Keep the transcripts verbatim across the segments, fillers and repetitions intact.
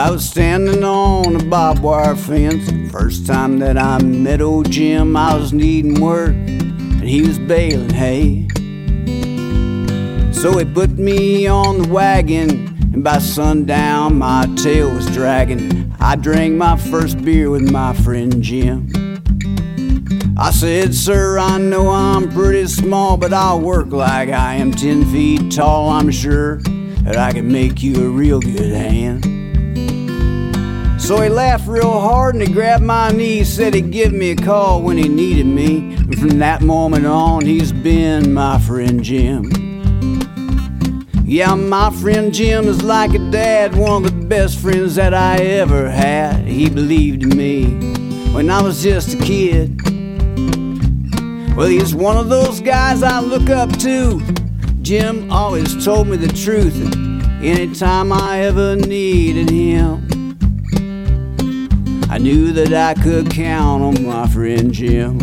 I was standing on a barbed wire fence. First time that I met old Jim, I was needing work and he was baling hay. So he put me on the wagon, and by sundown my tail was dragging. I drank my first beer with my friend Jim. I said, sir, I know I'm pretty small, but I'll work like I am ten feet tall. I'm sure that I can make you a real good hand. So he laughed real hard and he grabbed my knee, said he'd give me a call when he needed me. And from that moment on, he's been my friend Jim. Yeah, my friend Jim is like a dad, one of the best friends that I ever had. He believed in me when I was just a kid. Well, he's one of those guys I look up to. Jim always told me the truth, and anytime I ever needed him, I knew that I could count on my friend Jim.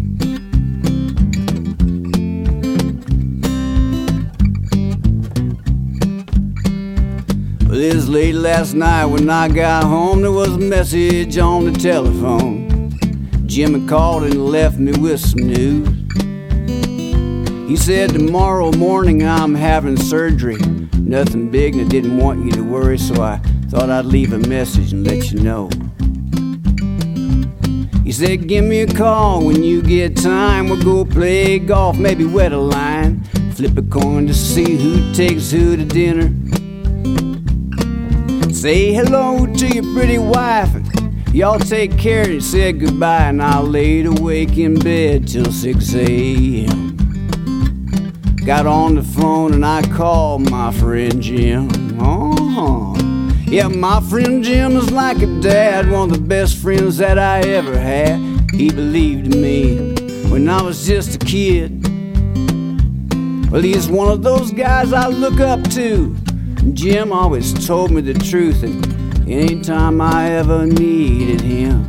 Well, it was late last night when I got home. There was a message on the telephone. Jim had called and left me with some news. He said, tomorrow morning I'm having surgery. Nothing big and I didn't want you to worry, so I thought I'd leave a message and let you know. He said, give me a call when you get time. We'll go play golf, maybe wet a line, flip a coin to see who takes who to dinner. Say hello to your pretty wife, and y'all take care. And he said goodbye, and I laid awake in bed till six a.m. Got on the phone and I called my friend Jim. Oh, yeah, my friend Jim is like a dad, one of the best friends that I ever had. He believed in me when I was just a kid. Well, he's one of those guys I look up to. Jim always told me the truth, and anytime I ever needed him,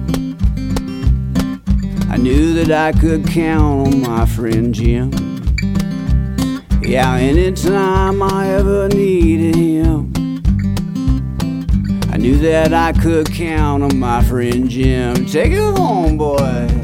I knew that I could count on my friend Jim. Yeah, anytime I ever needed him, I knew that I could count on my friend Jim. Take it home, boy.